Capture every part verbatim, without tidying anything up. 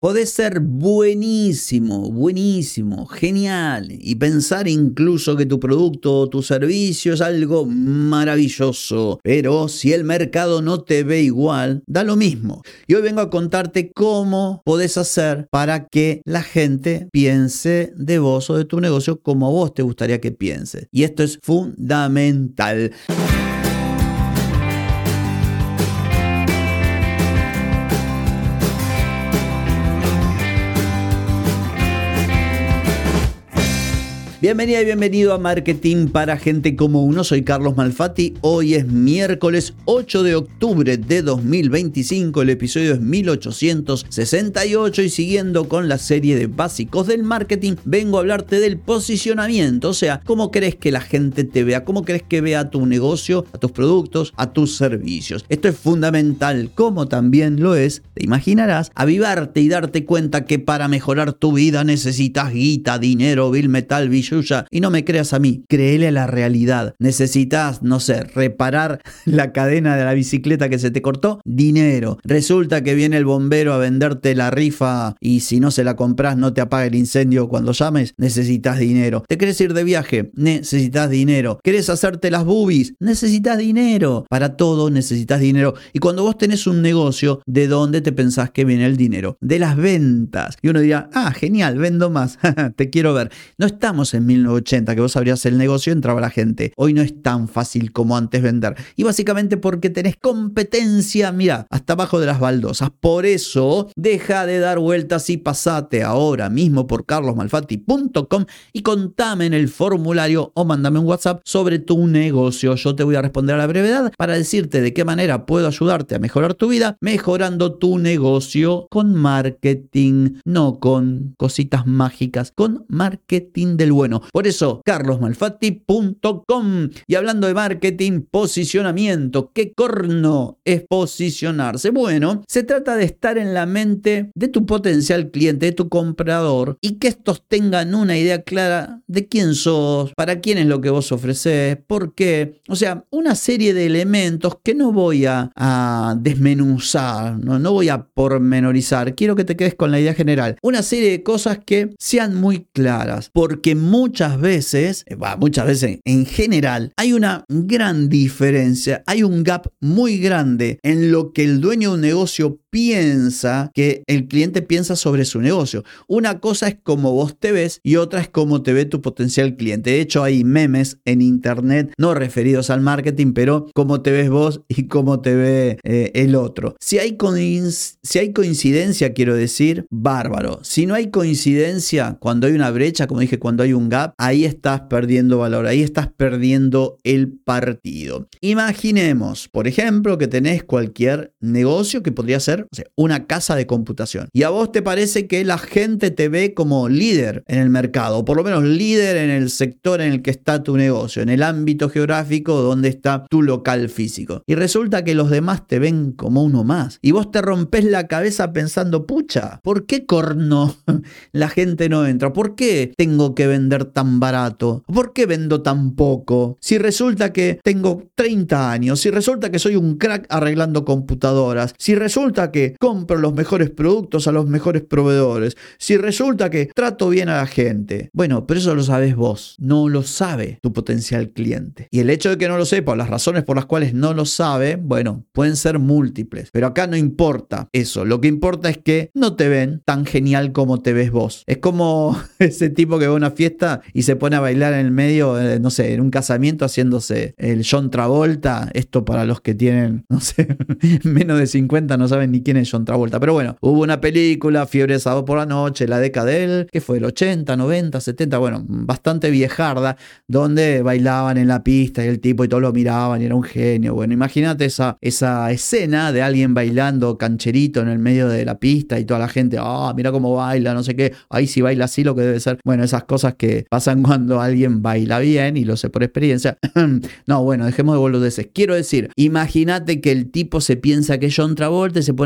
Podés ser buenísimo, buenísimo, genial y pensar incluso que tu producto o tu servicio es algo maravilloso, pero si el mercado no te ve igual, da lo mismo. Y hoy vengo a contarte cómo podés hacer para que la gente piense de vos o de tu negocio como a vos te gustaría que piense. Y esto es fundamental. Bienvenida y bienvenido a Marketing para Gente como Uno. Soy Carlos Malfatti. Hoy es miércoles ocho de octubre de dos mil veinticinco. El episodio es mil ochocientos sesenta y ocho y siguiendo con la serie de básicos del marketing, vengo a hablarte del posicionamiento. O sea, cómo querés que la gente te vea, cómo querés que vea tu negocio, a tus productos, a tus servicios. Esto es fundamental, como también lo es, te imaginarás, avivarte y darte cuenta que para mejorar tu vida necesitas guita, dinero, bill metal, billulla. Y no me creas a mí, créele a la realidad. Necesitas, no sé, reparar la cadena de la bicicleta que se te cortó, dinero. Resulta que viene el bombero a venderte la rifa y si no se la compras no te apaga el incendio cuando llames, necesitas dinero. ¿Te querés ir de viaje? Necesitas dinero. ¿Querés hacerte las boobies? Necesitas dinero. Para todo necesitas dinero. Y cuando vos tenés un negocio, ¿de dónde te pensás que viene el dinero? De las ventas. Y uno dirá, ah, genial, vendo más. Te quiero ver. No estamos en mil novecientos ochenta, que vos abrías el negocio y entraba la gente. Hoy no es tan fácil como antes vender. Y básicamente porque tenés competencia, mira, hasta abajo de las baldosas. Por eso, deja de dar vueltas y pasate ahora mismo por carlos malfatti punto com y contame en el formulario o mándame un WhatsApp sobre tu negocio. Yo te voy a responder a la brevedad para decirte de qué manera puedo ayudarte a mejorar tu vida, mejorando tu negocio con marketing, no con cositas mágicas, con marketing del bueno. Por eso, carlos malfatti punto com. Y hablando de marketing, posicionamiento. ¿Qué corno es posicionarse? Bueno, se trata de estar en la mente de tu potencial cliente, de tu comprador, y que estos tengan una idea clara de quién sos, para quién es lo que vos ofrecés, por qué. O sea, una serie de elementos que no voy a, a desmenuzar, no, no voy a pormenorizar. Quiero que te quedes con la idea general. Una serie de cosas que sean muy claras, porque muchas veces, bah, muchas veces en general, hay una gran diferencia, hay un gap muy grande en lo que el dueño de un negocio piensa que el cliente piensa sobre su negocio. Una cosa es cómo vos te ves y otra es cómo te ve tu potencial cliente. De hecho, hay memes en internet, no referidos al marketing, pero cómo te ves vos y cómo te ve eh, el otro. Si hay, coinc- si hay coincidencia, quiero decir, bárbaro. Si no hay coincidencia, cuando hay una brecha, como dije, cuando hay un gap, ahí estás perdiendo valor, ahí estás perdiendo el partido. Imaginemos, por ejemplo, que tenés cualquier negocio que podría ser, o sea, una casa de computación. Y a vos te parece que la gente te ve como líder en el mercado, o por lo menos líder en el sector en el que está tu negocio, en el ámbito geográfico donde está tu local físico. Y resulta que los demás te ven como uno más. Y vos te rompes la cabeza pensando, pucha, ¿por qué corno la gente no entra? ¿Por qué tengo que vender tan barato? ¿Por qué vendo tan poco? Si resulta que tengo treinta años, si resulta que soy un crack arreglando computadoras, si resulta que compro los mejores productos a los mejores proveedores, si resulta que trato bien a la gente. Bueno, pero eso lo sabes vos, no lo sabe tu potencial cliente. Y el hecho de que no lo sepa, las razones por las cuales no lo sabe, bueno, pueden ser múltiples. Pero acá no importa eso, lo que importa es que no te ven tan genial como te ves vos. Es como ese tipo que va a una fiesta y se pone a bailar en el medio, eh, no sé, en un casamiento haciéndose el John Travolta. Esto para los que tienen, no sé, menos de cincuenta no saben ni quién es John Travolta. Pero bueno, hubo una película, Fiebre de Sábado por la Noche, la década de él, que fue el ochenta, noventa, setenta, bueno, bastante viejarda, donde bailaban en la pista y el tipo y todos lo miraban y era un genio. Bueno, imagínate esa, esa escena de alguien bailando cancherito en el medio de la pista y toda la gente, ah, oh, mira cómo baila, no sé qué, ahí sí baila así lo que debe ser. Bueno, esas cosas que pasan cuando alguien baila bien, y lo sé por experiencia. No, bueno, dejemos de boludeces. Quiero decir, imagínate que el tipo se piensa que es John Travolta y se pone a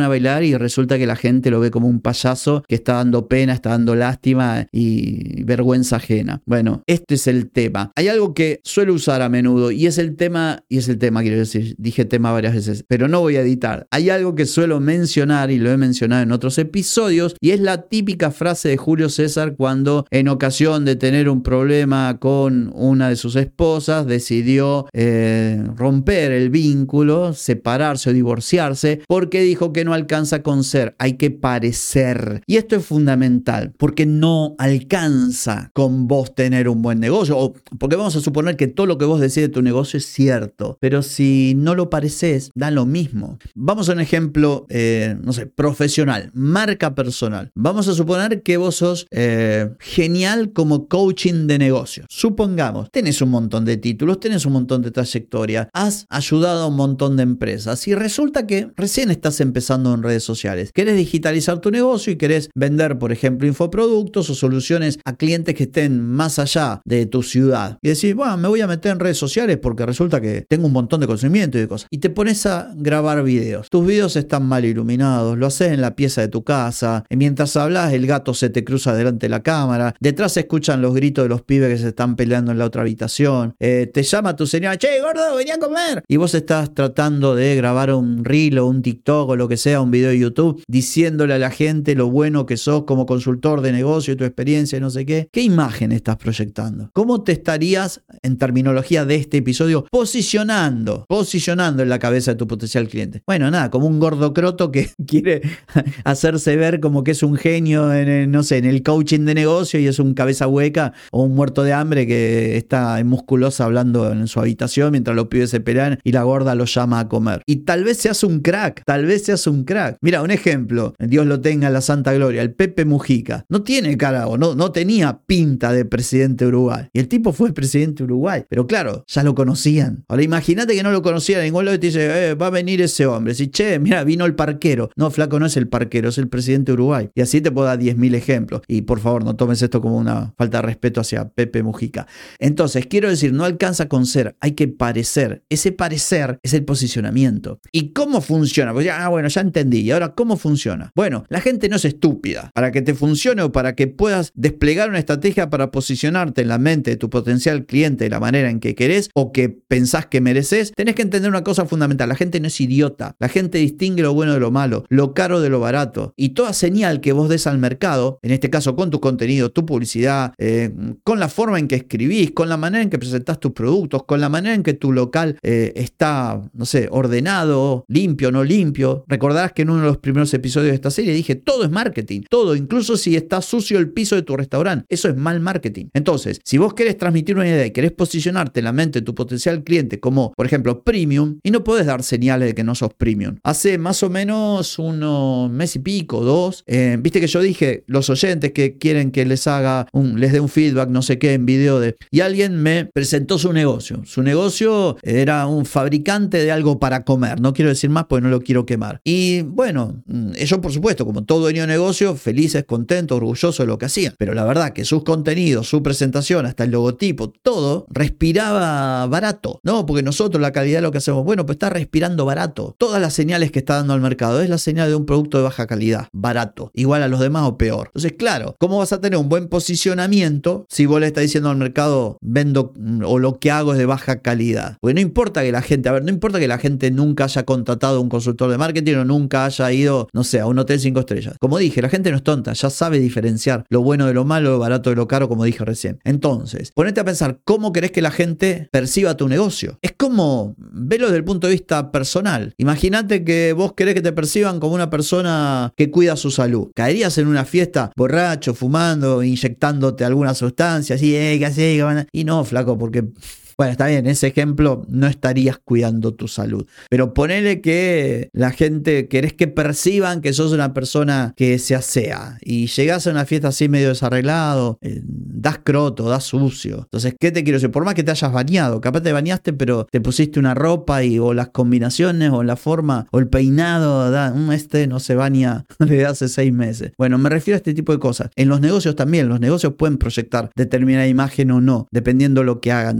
a bailar y resulta que la gente lo ve como un payaso que está dando pena, está dando lástima y vergüenza ajena. Bueno, este es el tema. Hay algo que suelo usar a menudo y es el tema, y es el tema, quiero decir, dije tema varias veces, pero no voy a editar. Hay algo que suelo mencionar y lo he mencionado en otros episodios y es la típica frase de Julio César cuando en ocasión de tener un problema con una de sus esposas decidió eh, romper el vínculo, separarse o divorciarse porque dijo que no alcanza con ser, hay que parecer. Y esto es fundamental porque no alcanza con vos tener un buen negocio, o porque vamos a suponer que todo lo que vos decís de tu negocio es cierto, pero si no lo pareces, da lo mismo. Vamos a un ejemplo, eh, no sé, profesional, marca personal. Vamos a suponer que vos sos eh, genial como coaching de negocios. Supongamos, tenés un montón de títulos, tenés un montón de trayectoria, has ayudado a un montón de empresas y resulta que recién estás empezando en redes sociales. Querés digitalizar tu negocio y querés vender, por ejemplo, infoproductos o soluciones a clientes que estén más allá de tu ciudad. Y decís, bueno, me voy a meter en redes sociales porque resulta que tengo un montón de conocimiento y de cosas. Y te pones a grabar videos. Tus videos están mal iluminados, lo haces en la pieza de tu casa, y mientras hablas el gato se te cruza delante de la cámara, detrás se escuchan los gritos de los pibes que se están peleando en la otra habitación, eh, te llama tu señora, che, gordo, vení a comer. Y vos estás tratando de grabar un reel o un TikTok o lo que sea, un video de YouTube, diciéndole a la gente lo bueno que sos como consultor de negocio y tu experiencia y no sé qué. ¿Qué imagen estás proyectando? ¿Cómo te estarías, en terminología de este episodio, posicionando, posicionando en la cabeza de tu potencial cliente? Bueno, nada, como un gordo croto que quiere hacerse ver como que es un genio en el, no sé, en el coaching de negocio y es un cabeza hueca o un muerto de hambre que está musculosa hablando en su habitación mientras los pibes se pelean y la gorda lo llama a comer. Y tal vez seas un crack, tal vez seas un crack. Mira, un ejemplo, Dios lo tenga en la santa gloria, el Pepe Mujica. No tiene cara o no, no tenía pinta de presidente de Uruguay. Y el tipo fue presidente de Uruguay. Pero claro, ya lo conocían. Ahora imagínate que no lo conocían en ningún lado y te dice, eh, va a venir ese hombre. Si, che, mira, vino el parquero. No, flaco, no es el parquero, es el presidente de Uruguay. Y así te puedo dar diez mil ejemplos. Y por favor, no tomes esto como una falta de respeto hacia Pepe Mujica. Entonces, quiero decir, no alcanza con ser, hay que parecer. Ese parecer es el posicionamiento. ¿Y cómo funciona? Pues ya, ah, bueno, ya entendí. ¿Y ahora cómo funciona? Bueno, la gente no es estúpida. Para que te funcione o para que puedas desplegar una estrategia para posicionarte en la mente de tu potencial cliente de la manera en que querés o que pensás que mereces, tenés que entender una cosa fundamental. La gente no es idiota. La gente distingue lo bueno de lo malo, lo caro de lo barato. Y toda señal que vos des al mercado, en este caso con tu contenido, tu publicidad, eh, con la forma en que escribís, con la manera en que presentás tus productos, con la manera en que tu local eh, está, no sé, ordenado, limpio, no limpio. Recordarás que en uno de los primeros episodios de esta serie dije, todo es marketing, todo, incluso si está sucio el piso de tu restaurante, eso es mal marketing. Entonces, si vos querés transmitir una idea y querés posicionarte en la mente de tu potencial cliente como, por ejemplo, premium, y no podés dar señales de que no sos premium. Hace más o menos unos mes y pico, dos, eh, viste que yo dije, los oyentes que quieren que les haga un, les dé un feedback, no sé qué, en video de, y alguien me presentó su negocio. Su negocio era un fabricante de algo para comer, no quiero decir más porque no lo quiero quemar. Y bueno, ellos por supuesto, como todo dueño de negocio, felices, contentos, orgullosos de lo que hacían. Pero la verdad que sus contenidos, su presentación, hasta el logotipo, todo respiraba barato. No, porque nosotros la calidad de lo que hacemos, bueno, pues está respirando barato. Todas las señales que está dando al mercado es la señal de un producto de baja calidad, barato, igual a los demás o peor. Entonces, claro, ¿cómo vas a tener un buen posicionamiento si vos le estás diciendo al mercado, vendo o lo que hago es de baja calidad? Porque no importa que la gente, a ver, no importa que la gente nunca haya contratado a un consultor de marketing o nunca haya ido, no sé, a un hotel cinco estrellas. Como dije, la gente no es tonta, ya sabe diferenciar lo bueno de lo malo, lo barato de lo caro, como dije recién. Entonces, ponete a pensar cómo querés que la gente perciba tu negocio. Es como, velo desde el punto de vista personal. Imagínate que vos querés que te perciban como una persona que cuida su salud. ¿Caerías en una fiesta borracho, fumando, inyectándote alguna sustancia, así, eh, ¿qué haces? Y no, flaco, porque... Bueno, está bien, en ese ejemplo no estarías cuidando tu salud. Pero ponele que la gente, querés que perciban que sos una persona que se asea. Y llegás a una fiesta así medio desarreglado, eh, das croto, das sucio. Entonces, ¿qué te quiero decir? Por más que te hayas bañado, capaz te bañaste, pero te pusiste una ropa y o las combinaciones o la forma o el peinado, da, este no se baña desde hace seis meses. Bueno, me refiero a este tipo de cosas. En los negocios también, los negocios pueden proyectar determinada imagen o no, dependiendo lo que hagan, dependiendo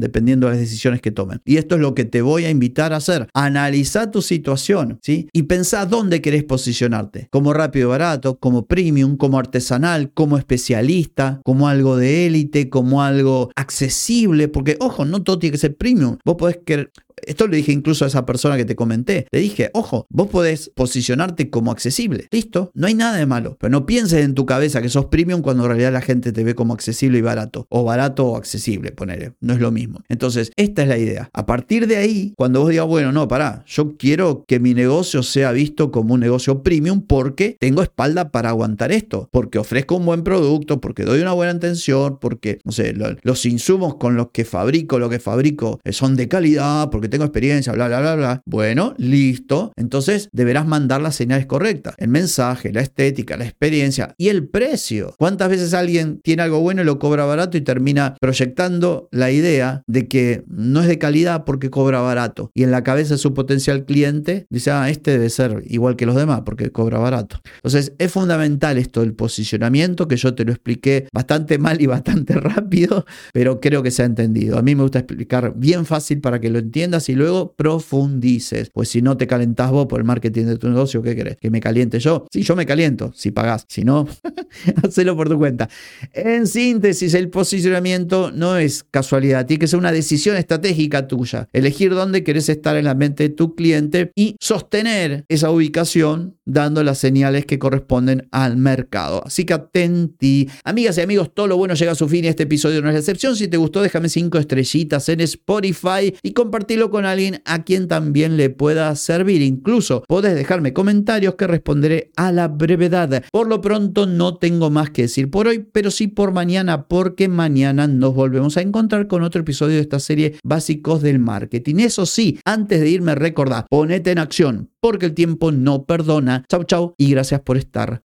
a las decisiones que tomen. Y esto es lo que te voy a invitar a hacer. Analiza tu situación, ¿sí? Y pensá dónde querés posicionarte. Como rápido y barato, como premium, como artesanal, como especialista, como algo de élite, como algo accesible. Porque, ojo, no todo tiene que ser premium. Vos podés querer... Esto le dije incluso a esa persona que te comenté. Le dije, ojo, vos podés posicionarte como accesible. Listo, no hay nada de malo. Pero no pienses en tu cabeza que sos premium cuando en realidad la gente te ve como accesible y barato. O barato o accesible, ponele. No es lo mismo. Entonces, esta es la idea. A partir de ahí, cuando vos digas, bueno, no, pará, yo quiero que mi negocio sea visto como un negocio premium porque tengo espalda para aguantar esto. Porque ofrezco un buen producto, porque doy una buena atención, porque, no sé, lo, los insumos con los que fabrico, lo que fabrico son de calidad, porque tengo experiencia, bla, bla, bla, bla. Bueno, listo. Entonces deberás mandar las señales correctas. El mensaje, la estética, la experiencia y el precio. ¿Cuántas veces alguien tiene algo bueno y lo cobra barato y termina proyectando la idea de que no es de calidad porque cobra barato? Y en la cabeza de su potencial cliente dice, ah, este debe ser igual que los demás porque cobra barato. Entonces es fundamental esto del posicionamiento, que yo te lo expliqué bastante mal y bastante rápido, pero creo que se ha entendido. A mí me gusta explicar bien fácil para que lo entiendas y luego profundices. Pues si no te calentás vos por el marketing de tu negocio, ¿qué querés? ¿Que me caliente yo? Sí, yo me caliento, si pagás. Si no, hacelo por tu cuenta. En síntesis, el posicionamiento no es casualidad. Tiene que ser una decisión estratégica tuya. Elegir dónde querés estar en la mente de tu cliente y sostener esa ubicación dando las señales que corresponden al mercado. Así que atenti. Amigas y amigos, todo lo bueno llega a su fin y este episodio no es la excepción. Si te gustó, déjame cinco estrellitas en Spotify y compartirlo con alguien a quien también le pueda servir. Incluso podés dejarme comentarios que responderé a la brevedad. Por lo pronto no tengo más que decir por hoy, pero sí por mañana, porque mañana nos volvemos a encontrar con otro episodio de esta serie Básicos del Marketing. Eso sí, antes de irme recordá, ponete en acción, porque el tiempo no perdona. Chau, chau y gracias por estar